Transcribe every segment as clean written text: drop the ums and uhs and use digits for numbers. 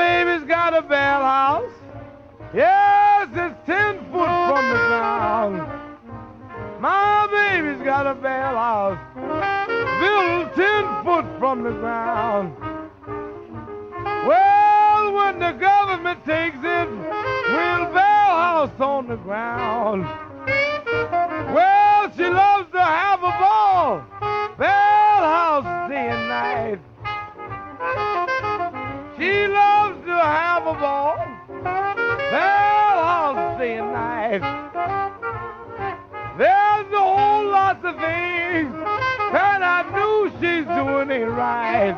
baby's got a bell house. Yes, it's 10 foot from the ground. My baby's got a bell house built 10 foot from the ground. Well, when the government takes it, we'll bell house on the ground. Well, she loves to have a ball, bell house day and night. She loves to have a ball, bell house day and night. There's a whole lot of things that I knew she's doing it right.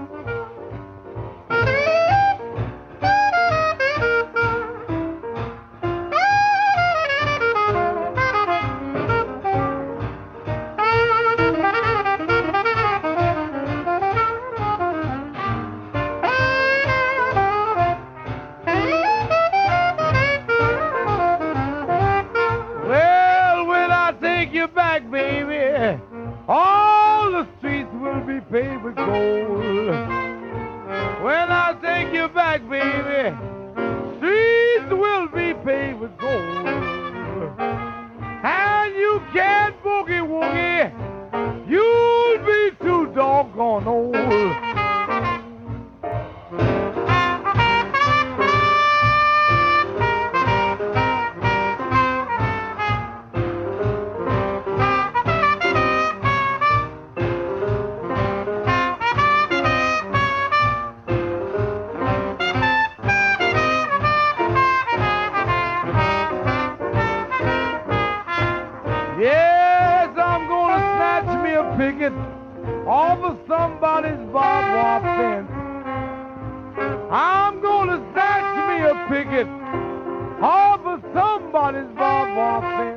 Back, baby, all the streets will be paved with gold. When I take you back, baby, streets will be paved with gold. And you can't boogie woogie, you'll be too doggone old. Yes, I'm gonna snatch me a picket off of somebody's barbed wire fence. I'm gonna snatch me a picket off of somebody's barbed wire fence.